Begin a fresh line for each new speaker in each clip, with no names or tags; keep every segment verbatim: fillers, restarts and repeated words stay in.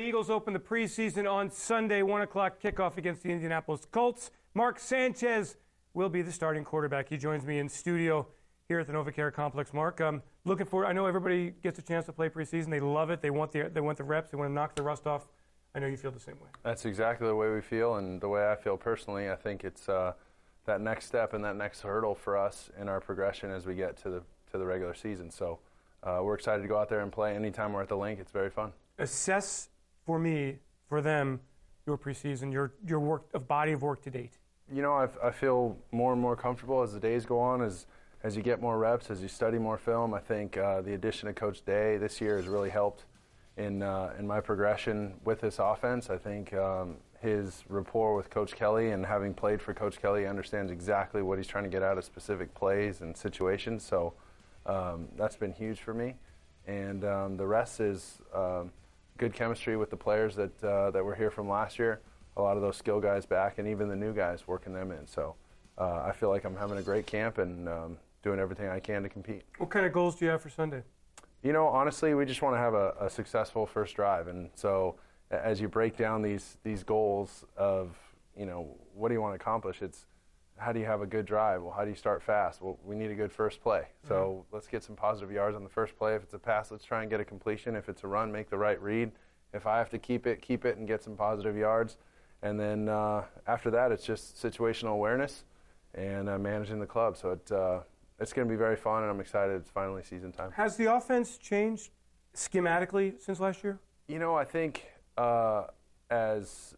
Eagles open the preseason on Sunday, one o'clock kickoff against the Indianapolis Colts. Mark Sanchez will be the starting quarterback. He joins me in studio here at the NovaCare Complex. Mark, I'm looking forward. I know everybody gets a chance to play preseason. They love it. They want the they want the reps. They want to knock the rust off. I know you feel the same way.
That's exactly the way we feel, and the way I feel personally. I think it's uh, that next step and that next hurdle for us in our progression as we get to the to the regular season. So uh, we're excited to go out there and play. Anytime we're at the link, it's very fun.
Assess for me, for them, your preseason, your your work of body of work to date.
You know, I've, I feel more and more comfortable as the days go on, as as you get more reps, as you study more film. I think uh, the addition of Coach Day this year has really helped in uh, in my progression with this offense. I think um, his rapport with Coach Kelly, and having played for Coach Kelly, understands exactly what he's trying to get out of specific plays and situations. So um, that's been huge for me. And um, the rest is um, good chemistry with the players that uh, that were here from last year. A lot of those skill guys back, and even the new guys working them in. So uh, I feel like I'm having a great camp and um, doing everything I can to compete.
What kind of goals do you have for Sunday?
You know, honestly, we just want to have a, a successful first drive. And so as you break down these these goals of, you know, what do you want to accomplish? It's how do you have a good drive? Well, how do you start fast? Well, we need a good first play. So mm-hmm. let's get some positive yards on the first play. If it's a pass, let's try and get a completion. If it's a run, make the right read. If I have to keep it, keep it and get some positive yards. And then uh, after that, it's just situational awareness and uh, managing the club. So it, uh, it's going to be very fun, and I'm excited. It's finally season time.
Has the offense changed schematically since last year?
You know, I think uh, as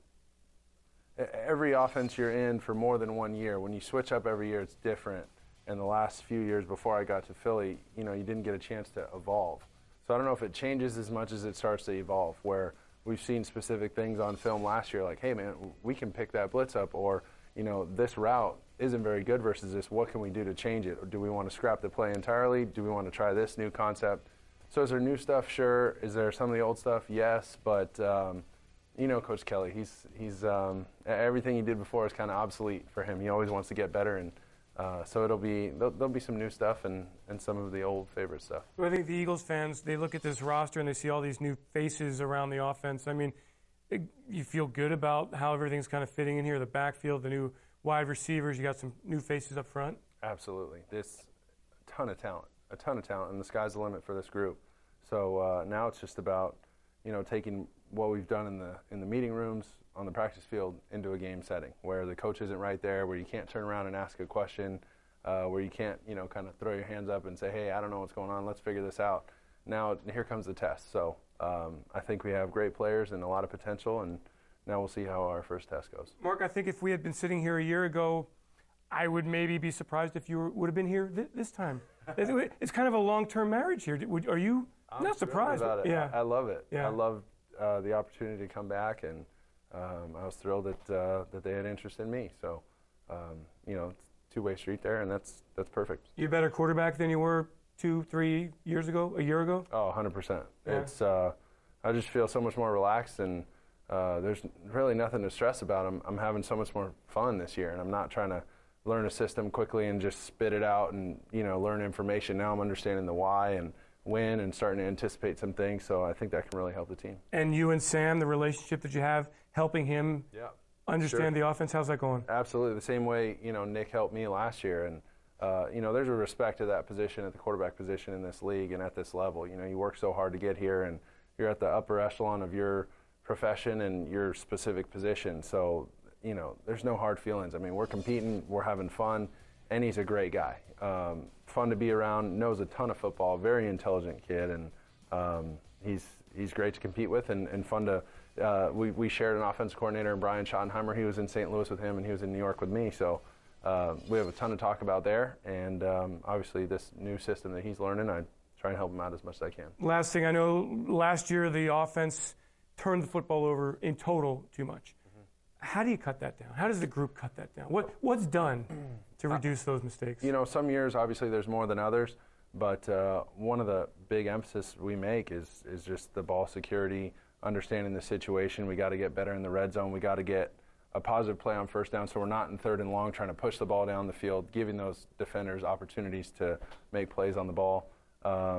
every offense you're in for more than one year, when you switch up every year, it's different. And the last few years before I got to Philly, you know, you didn't get a chance to evolve. So I don't know if it changes as much as it starts to evolve, where we've seen specific things on film last year, like, hey, man, we can pick that blitz up, or, you know, this route isn't very good versus this. What can we do to change it? Or do we want to scrap the play entirely? Do we want to try this new concept? So is there new stuff? Sure. Is there some of the old stuff? Yes. But, um, you know, Coach Kelly, he's, he's um, everything he did before is kind of obsolete for him. He always wants to get better, and uh, so it'll be there'll, there'll be some new stuff and, and some of the old favorite stuff.
Well, I think the Eagles fans, they look at this roster and they see all these new faces around the offense. I mean, it, you feel good about how everything's kind of fitting in here, the backfield, the new wide receivers. You got some new faces up front.
Absolutely. This a ton of talent, a ton of talent, and the sky's the limit for this group. So uh, now it's just about, you know, taking what we've done in the in the meeting rooms, on the practice field, into a game setting where the coach isn't right there, where you can't turn around and ask a question, uh, where you can't, you know, kind of throw your hands up and say, hey, I don't know what's going on, let's figure this out. Now here comes the test. So um, I think we have great players and a lot of potential, and now we'll see how our first test goes.
Mark, I think if we had been sitting here a year ago, I would maybe be surprised if you were, would have been here th- this time. It's kind of a long-term marriage here. Are you
I'm
not surprised?
About it.
Yeah.
I, I love it.
Yeah.
I love uh, the opportunity to come back, and um, I was thrilled that uh, that they had interest in me. So, um, you know, it's a two-way street there, and that's that's perfect.
You a better quarterback than you were two, three years ago, a year ago?
Oh, one hundred percent.
Yeah.
It's uh, I just feel so much more relaxed, and uh, there's really nothing to stress about. I'm I'm having so much more fun this year, and I'm not trying to learn a system quickly and just spit it out and, you know, learn information. Now I'm understanding the why and when and starting to anticipate some things, so I think that can really help the team.
And you and Sam, the relationship that you have, helping him
yeah,
understand
sure.
the offense, how's that going?
Absolutely. The same way, you know, Nick helped me last year, and, uh, you know, there's a respect to that position, at the quarterback position in this league and at this level. You know, you work so hard to get here, and you're at the upper echelon of your profession and your specific position, so, you know, there's no hard feelings. I mean, we're competing, we're having fun, and he's a great guy. Um, fun to be around, knows a ton of football, very intelligent kid, and um, he's he's great to compete with, and, and fun to, uh, we, we shared an offensive coordinator, Brian Schottenheimer. He was in Saint Louis with him, and he was in New York with me, so uh, we have a ton to talk about there, and um, obviously this new system that he's learning, I try and help him out as much as I can.
Last thing, I know last year the offense turned the football over in total too much. How do you cut that down? How does the group cut that down? What What's done to reduce those mistakes?
You know, some years, obviously, there's more than others, but uh, one of the big emphasis we make is is just the ball security, understanding the situation. We got to get better in the red zone. We got to get a positive play on first down so we're not in third and long trying to push the ball down the field, giving those defenders opportunities to make plays on the ball. Um,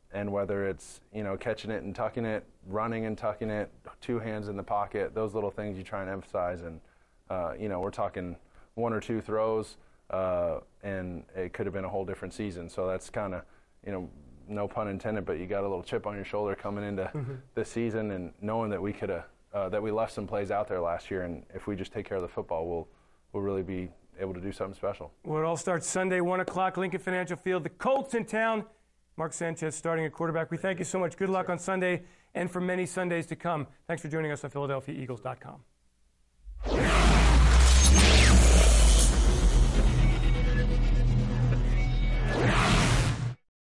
and whether it's, you know, catching it and tucking it, running and tucking it, two hands in the pocket, those little things you try and emphasize. And, uh, you know, we're talking one or two throws, uh, and it could have been a whole different season. So that's kind of, you know, no pun intended, but you got a little chip on your shoulder coming into mm-hmm. this season, and knowing that we could have, uh, that we left some plays out there last year, and if we just take care of the football, we'll, we'll really be able to do something special.
Well, it all starts Sunday, one o'clock, Lincoln Financial Field. The Colts in town. Mark Sanchez starting at quarterback. We thank you so much. Good luck on Sunday and for many Sundays to come. Thanks for joining us on Philadelphia Eagles dot com.